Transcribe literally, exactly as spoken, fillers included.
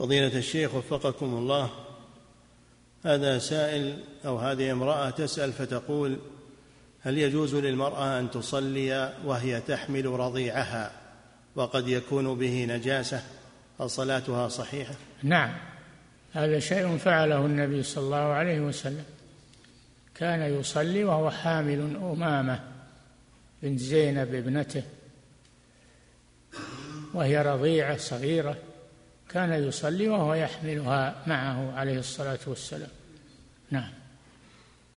فضيلة الشيخ وفقكم الله، هذا سائل أو هذه امرأة تسأل فتقول: هل يجوز للمرأة أن تصلي وهي تحمل رضيعها وقد يكون به نجاسة؟ هل صلاتها صحيحة؟ نعم، هذا شيء فعله النبي صلى الله عليه وسلم، كان يصلي وهو حامل أمامة بنت زينب ابنته وهي رضيعة صغيرة، كان يصلي وهو يحملها معه عليه الصلاة والسلام. نعم.